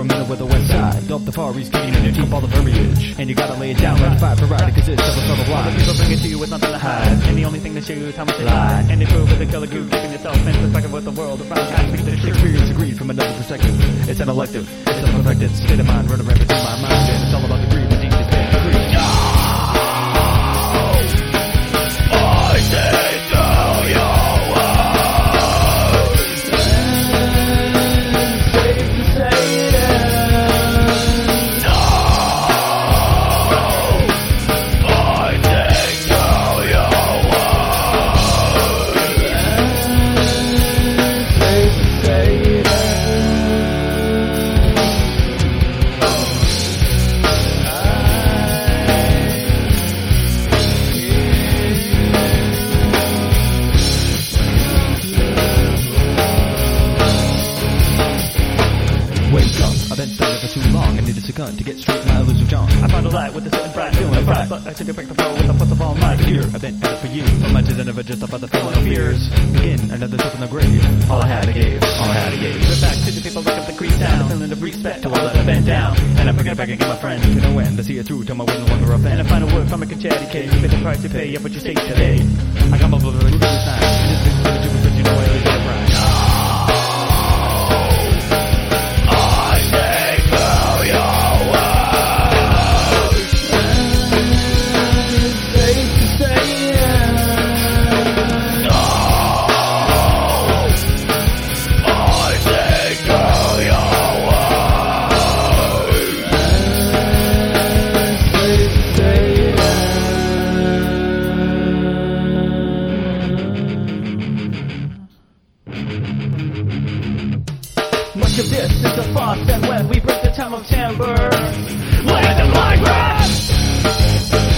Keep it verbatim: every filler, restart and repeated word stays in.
a minute with the west side. Up the far east, getting in your teeth all the verbiage. And you gotta lay it down like five for ride. It consists of a sort of lie. Other people bring it to you with nothing to hide. And the only thing they show you is how much they lie. And they prove with the killer groove, giving yourself in perspective with the world around you. The experience agreed from another perspective. It's an elective, it's a perfected state of mind running rampant through my mind. And it's all about the greed, the deep despair. Agreed. No! I say to you. To get straight my elusive John. I found a light with a certain pride, feeling a pride, but I took a break the flow with the force of all might. Here, I've been headed for you. I'm much as never just about the feeling of fears. Begin another trip in the grave. All I had I gave, all I had I gave. We're back to the people like up the creek down, feeling of respect to all that I've been down. And I bring it back again, my friend. To no end, to see it through till my will no longer offend. And a final word from a concerti case, pay the price you pay, up what you say today. I come up with a good time. Just think what you do, but you know I always get right. Much of this is a farce, and when we break the time of timber, land of migrants.